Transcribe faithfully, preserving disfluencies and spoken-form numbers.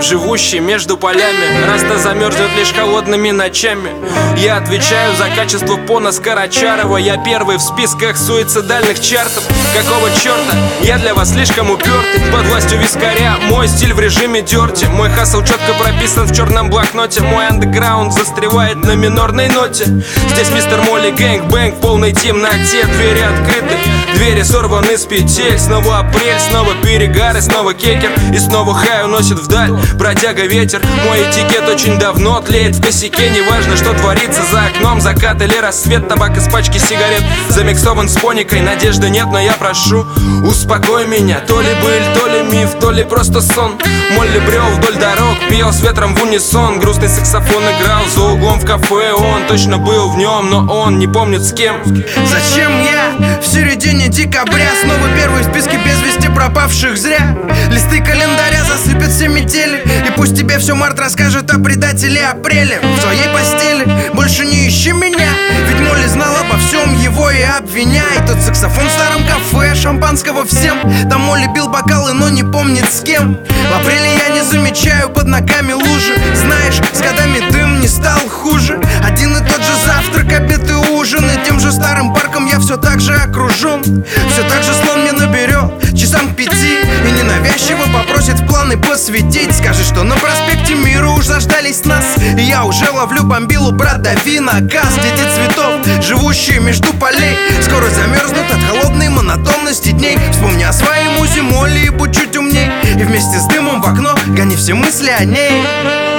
живущий между полями. Раста замерзнет лишь холодными ночами. Я отвечаю за качество пона Скорочарова. Я первый в списках суицидальных чартов. Какого черта? Я для вас слишком упертый. Под властью вискаря, мой стиль в режиме дерти. Мой хасл четко прописан в черном блокноте. Мой андеграунд застревает на минорной ноте. Здесь мистер Молли гэнг бэнг в полной темноте. Двери открыты, двери сорваны с петель. Снова апрель, снова перегары, снова кекер. И снова хай уносит вдаль бродяга ветер. Мой этикет очень давно тлеет в косяке. Неважно, что творится за окном, закат или рассвет. Табак из пачки сигарет замиксован с поникой. Надежды нет, но я прошу, успокой меня. То ли быль, то ли миф, то ли просто сон. Молли брел вдоль дорог, пел с ветром в унисон. Грустный саксофон играл за углом в кафе. Он точно был в нем, но он не помнит с кем. Зачем я в середине декабря снова первый в списке без вести пропавших зря? Листы календаря засыпят все метели. И пусть тебе все март расскажет о предателе апреля. В своей постели больше не ищи меня, ведь Молли знал обо всем, его и обвиняй. Тот саксофон в старом кафе, шампанского всем. Там Молли бил бокалы, но не помнит с кем. В апреле я не замечаю под ногами лужи. Знаешь, с годами дым не стал хуже. Один и тот же завтрак, обед и ужин. И тем же старым парком я все так же окружен. Все так же слон мне наберет часам к пяти и ненавязчиво попросит в планы посвятить. Скажет, что на проспекте Мира уж заждались нас. И я уже ловлю бомбилу, брат, дави на газ. Дети цветов, живущие между полей, скоро замерзнут от холодной монотонности дней. Вспомни о своей музе Молли и будь чуть умней. И вместе с дымом в окно гони все мысли о ней.